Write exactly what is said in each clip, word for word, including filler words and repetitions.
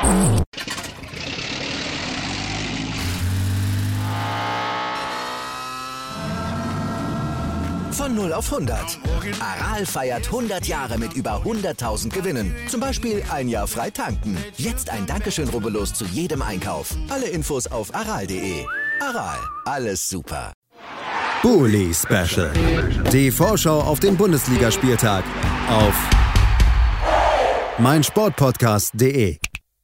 Von null auf hundert. Aral feiert hundert Jahre mit über hunderttausend Gewinnen. Zum Beispiel ein Jahr frei tanken. Jetzt ein Dankeschön, rubbellos zu jedem Einkauf. Alle Infos auf aral punkt de. Aral, alles super. Bully Special. Die Vorschau auf den Bundesligaspieltag auf meinsportpodcast punkt de.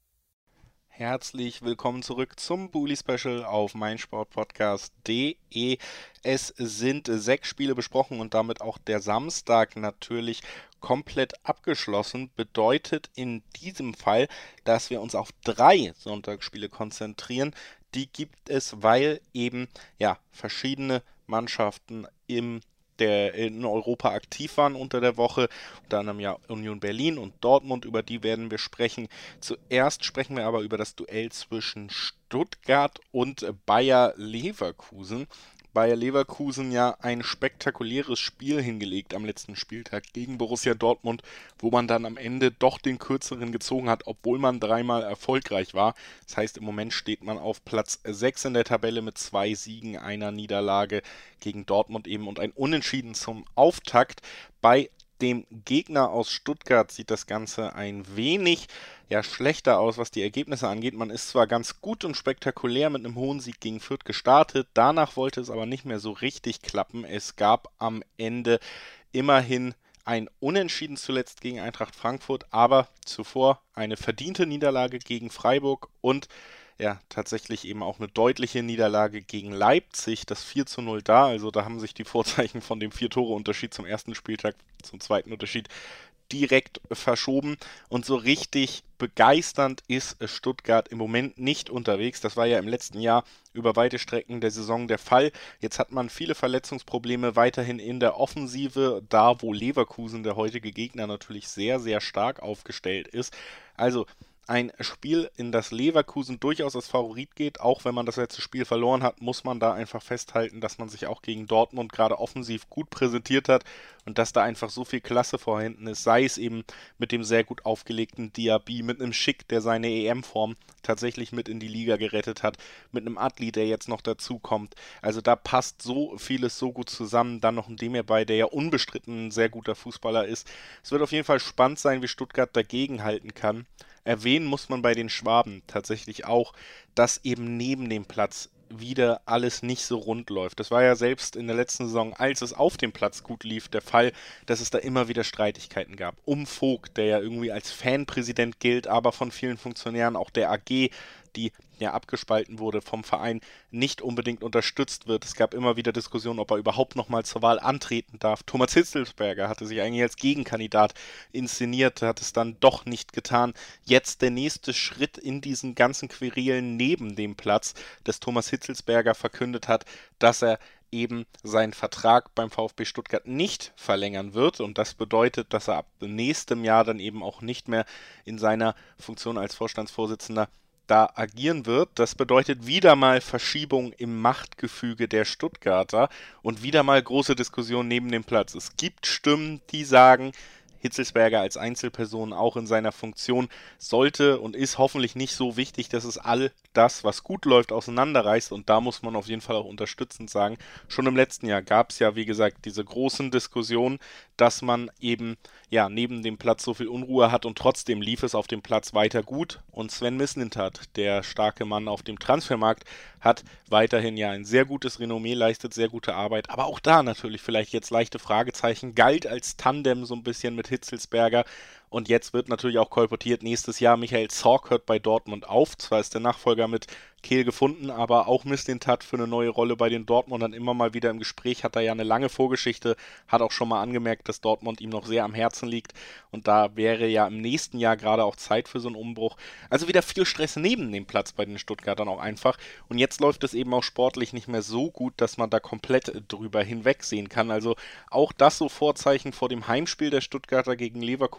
Herzlich willkommen zurück zum Bully Special auf meinsportpodcast punkt de. Es sind sechs Spiele besprochen und damit auch der Samstag natürlich komplett abgeschlossen. Bedeutet in diesem Fall, dass wir uns auf drei Sonntagsspiele konzentrieren. Die gibt es, weil eben ja verschiedene Mannschaften im der in Europa aktiv waren unter der Woche, unter anderem ja Union Berlin und Dortmund, über die werden wir sprechen. Zuerst sprechen wir aber über das Duell zwischen Stuttgart und Bayer Leverkusen. Bayer Leverkusen ja ein spektakuläres Spiel hingelegt am letzten Spieltag gegen Borussia Dortmund, wo man dann am Ende doch den kürzeren gezogen hat, obwohl man dreimal erfolgreich war. Das heißt, im Moment steht man auf Platz sechs in der Tabelle mit zwei Siegen, einer Niederlage gegen Dortmund eben und ein Unentschieden zum Auftakt. Bei dem Gegner aus Stuttgart sieht das Ganze ein wenig ja, schlechter aus, was die Ergebnisse angeht. Man ist zwar ganz gut und spektakulär mit einem hohen Sieg gegen Fürth gestartet, danach wollte es aber nicht mehr so richtig klappen. Es gab am Ende immerhin ein Unentschieden zuletzt gegen Eintracht Frankfurt, aber zuvor eine verdiente Niederlage gegen Freiburg und ja, tatsächlich eben auch eine deutliche Niederlage gegen Leipzig, das vier zu null da, also da haben sich die Vorzeichen von dem vier-Tore-Unterschied zum ersten Spieltag zum zweiten Unterschied direkt verschoben und so richtig begeisternd ist Stuttgart im Moment nicht unterwegs. Das war ja im letzten Jahr über weite Strecken der Saison der Fall. Jetzt hat man viele Verletzungsprobleme weiterhin in der Offensive, da wo Leverkusen, der heutige Gegner, natürlich sehr, sehr stark aufgestellt ist. Also ein Spiel, in das Leverkusen durchaus als Favorit geht, auch wenn man das letzte Spiel verloren hat, muss man da einfach festhalten, dass man sich auch gegen Dortmund gerade offensiv gut präsentiert hat und dass da einfach so viel Klasse vorhanden ist, sei es eben mit dem sehr gut aufgelegten Diaby, mit einem Schick, der seine E M-Form tatsächlich mit in die Liga gerettet hat, mit einem Adli, der jetzt noch dazu kommt. Also da passt so vieles so gut zusammen, dann noch ein Demir bei, der ja unbestritten ein sehr guter Fußballer ist. Es wird auf jeden Fall spannend sein, wie Stuttgart dagegen halten kann. Erwähnen muss man bei den Schwaben tatsächlich auch, dass eben neben dem Platz wieder alles nicht so rund läuft. Das war ja selbst in der letzten Saison, als es auf dem Platz gut lief, der Fall, dass es da immer wieder Streitigkeiten gab. Um Vogt, der ja irgendwie als Fanpräsident gilt, aber von vielen Funktionären, auch der A G, die ja abgespalten wurde vom Verein, nicht unbedingt unterstützt wird. Es gab immer wieder Diskussionen, ob er überhaupt nochmal zur Wahl antreten darf. Thomas Hitzelsberger hatte sich eigentlich als Gegenkandidat inszeniert, hat es dann doch nicht getan. Jetzt der nächste Schritt in diesen ganzen Querelen neben dem Platz, dass Thomas Hitzelsberger verkündet hat, dass er eben seinen Vertrag beim VfB Stuttgart nicht verlängern wird und das bedeutet, dass er ab nächstem Jahr dann eben auch nicht mehr in seiner Funktion als Vorstandsvorsitzender da agieren wird. Das bedeutet wieder mal Verschiebung im Machtgefüge der Stuttgarter und wieder mal große Diskussion neben dem Platz. Es gibt Stimmen, die sagen, Hitzelsberger als Einzelperson auch in seiner Funktion sollte und ist hoffentlich nicht so wichtig, dass es all das, was gut läuft, auseinanderreißt und da muss man auf jeden Fall auch unterstützend sagen. Schon im letzten Jahr gab es ja, wie gesagt, diese großen Diskussionen, dass man eben ja neben dem Platz so viel Unruhe hat und trotzdem lief es auf dem Platz weiter gut und Sven Mislintat, der starke Mann auf dem Transfermarkt, hat weiterhin ja ein sehr gutes Renommee, leistet sehr gute Arbeit, aber auch da natürlich vielleicht jetzt leichte Fragezeichen, galt als Tandem so ein bisschen mit Hitzelsberger und jetzt wird natürlich auch kolportiert, nächstes Jahr Michael Zorc hört bei Dortmund auf, zwar ist der Nachfolger mit Kehl gefunden, aber auch Mislintat für eine neue Rolle bei den Dortmundern immer mal wieder im Gespräch, hat er ja eine lange Vorgeschichte, hat auch schon mal angemerkt, dass Dortmund ihm noch sehr am Herzen liegt und da wäre ja im nächsten Jahr gerade auch Zeit für so einen Umbruch. Also wieder viel Stress neben dem Platz bei den Stuttgartern auch einfach und jetzt läuft es eben auch sportlich nicht mehr so gut, dass man da komplett drüber hinwegsehen kann. Also auch das so Vorzeichen vor dem Heimspiel der Stuttgarter gegen Leverkusen,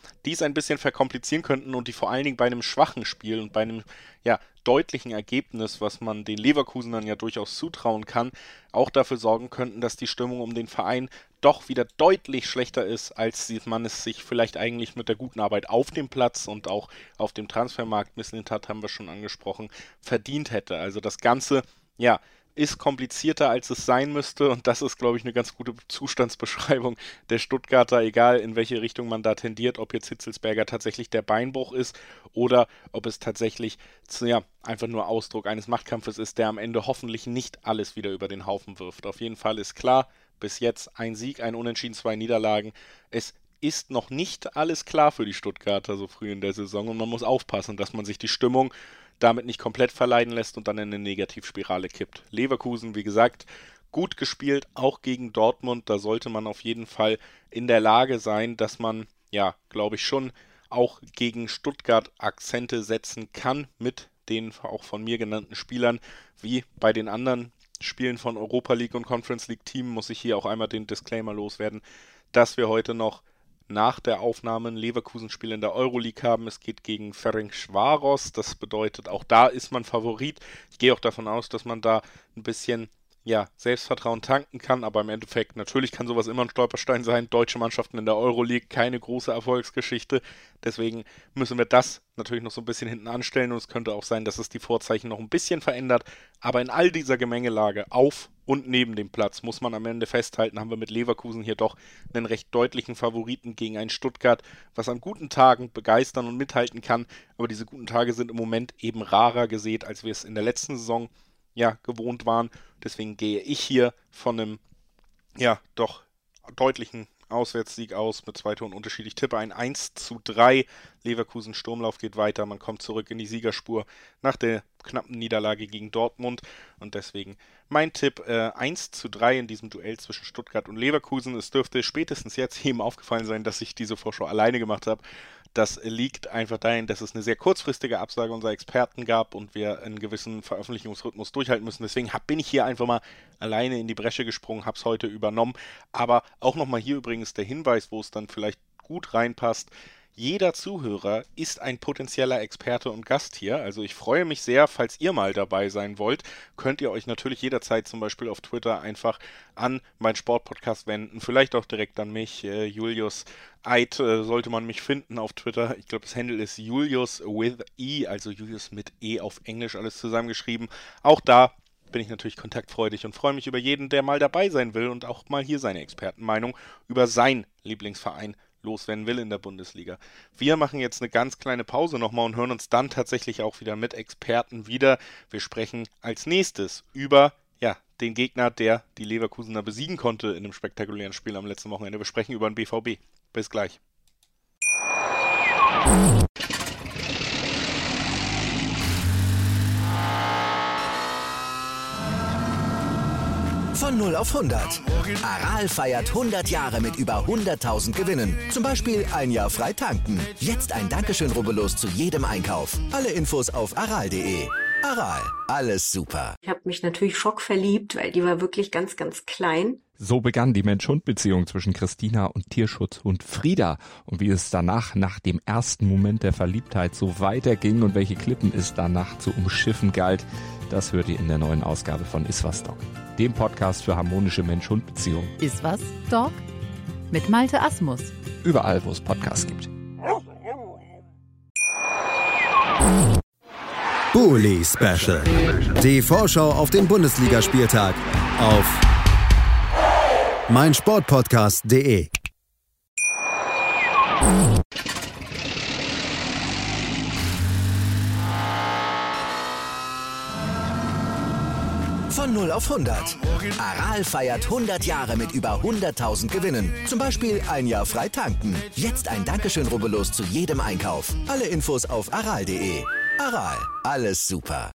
die es ein bisschen verkomplizieren könnten und die vor allen Dingen bei einem schwachen Spiel und bei einem ja, deutlichen Ergebnis, was man den Leverkusenern ja durchaus zutrauen kann, auch dafür sorgen könnten, dass die Stimmung um den Verein doch wieder deutlich schlechter ist, als man es sich vielleicht eigentlich mit der guten Arbeit auf dem Platz und auch auf dem Transfermarkt, Mislintat haben wir schon angesprochen, verdient hätte. Also das Ganze, ja, ist komplizierter, als es sein müsste und das ist, glaube ich, eine ganz gute Zustandsbeschreibung der Stuttgarter, egal in welche Richtung man da tendiert, ob jetzt Hitzelsberger tatsächlich der Beinbruch ist oder ob es tatsächlich ja, einfach nur Ausdruck eines Machtkampfes ist, der am Ende hoffentlich nicht alles wieder über den Haufen wirft. Auf jeden Fall ist klar, bis jetzt ein Sieg, ein Unentschieden, zwei Niederlagen. Es ist noch nicht alles klar für die Stuttgarter so früh in der Saison und man muss aufpassen, dass man sich die Stimmung damit nicht komplett verleiden lässt und dann in eine Negativspirale kippt. Leverkusen, wie gesagt, gut gespielt, auch gegen Dortmund. Da sollte man auf jeden Fall in der Lage sein, dass man, ja, glaube ich schon, auch gegen Stuttgart Akzente setzen kann mit den auch von mir genannten Spielern. Wie bei den anderen Spielen von Europa League und Conference League Team muss ich hier auch einmal den Disclaimer loswerden, dass wir heute noch nach der Aufnahme ein Leverkusen-Spiel in der Euroleague haben. Es geht gegen Ferencváros. Das bedeutet, auch da ist man Favorit. Ich gehe auch davon aus, dass man da ein bisschen ja, Selbstvertrauen tanken kann, aber im Endeffekt, natürlich kann sowas immer ein Stolperstein sein. Deutsche Mannschaften in der Euroleague, keine große Erfolgsgeschichte. Deswegen müssen wir das natürlich noch so ein bisschen hinten anstellen und es könnte auch sein, dass es die Vorzeichen noch ein bisschen verändert. Aber in all dieser Gemengelage auf und neben dem Platz muss man am Ende festhalten, haben wir mit Leverkusen hier doch einen recht deutlichen Favoriten gegen ein Stuttgart, was an guten Tagen begeistern und mithalten kann. Aber diese guten Tage sind im Moment eben rarer gesät, als wir es in der letzten Saison ja, gewohnt waren. Deswegen gehe ich hier von einem, ja, doch deutlichen Auswärtssieg aus mit zwei Toren Unterschied. Ich tippe ein eins zu drei. Leverkusen Sturmlauf geht weiter. Man kommt zurück in die Siegerspur nach der knappen Niederlage gegen Dortmund. Und deswegen mein Tipp äh, eins zu drei in diesem Duell zwischen Stuttgart und Leverkusen. Es dürfte spätestens jetzt jedem aufgefallen sein, dass ich diese Vorschau alleine gemacht habe. Das liegt einfach dahin, dass es eine sehr kurzfristige Absage unserer Experten gab und wir einen gewissen Veröffentlichungsrhythmus durchhalten müssen. Deswegen hab, bin ich hier einfach mal alleine in die Bresche gesprungen, habe es heute übernommen. Aber auch nochmal hier übrigens der Hinweis, wo es dann vielleicht gut reinpasst. Jeder Zuhörer ist ein potenzieller Experte und Gast hier. Also ich freue mich sehr, falls ihr mal dabei sein wollt, könnt ihr euch natürlich jederzeit zum Beispiel auf Twitter einfach an meinen Sportpodcast wenden. Vielleicht auch direkt an mich, äh, Julius Eid, äh, sollte man mich finden auf Twitter. Ich glaube, das Handle ist Julius with E, also Julius mit E auf Englisch, alles zusammengeschrieben. Auch da bin ich natürlich kontaktfreudig und freue mich über jeden, der mal dabei sein will und auch mal hier seine Expertenmeinung über seinen Lieblingsverein loswerden will in der Bundesliga. Wir machen jetzt eine ganz kleine Pause nochmal und hören uns dann tatsächlich auch wieder mit Experten wieder. Wir sprechen als nächstes über ja, den Gegner, der die Leverkusener besiegen konnte in einem spektakulären Spiel am letzten Wochenende. Wir sprechen über den B V B. Bis gleich. Von null auf hundert. Aral feiert hundert Jahre mit über hunderttausend Gewinnen. Zum Beispiel ein Jahr frei tanken. Jetzt ein Dankeschön, rubbellos zu jedem Einkauf. Alle Infos auf aral punkt de. Aral, alles super. Ich habe mich natürlich schockverliebt, weil die war wirklich ganz, ganz klein. So begann die Mensch-Hund-Beziehung zwischen Christina und Tierschutzhund Frieda. Und wie es danach, nach dem ersten Moment der Verliebtheit, so weiterging und welche Klippen es danach zu umschiffen galt, das hört ihr in der neuen Ausgabe von Iswas Dog, dem Podcast für harmonische Mensch-Hund-Beziehungen. Iswas Dog mit Malte Asmus. Überall, wo es Podcasts gibt. Bully Special. Die Vorschau auf den Bundesligaspieltag auf meinsportpodcast punkt de. Von null auf hundert. Aral feiert hundert Jahre mit über hunderttausend Gewinnen. Zum Beispiel ein Jahr frei tanken. Jetzt ein Dankeschön, rubbellos zu jedem Einkauf. Alle Infos auf aral punkt de. Aral, alles super.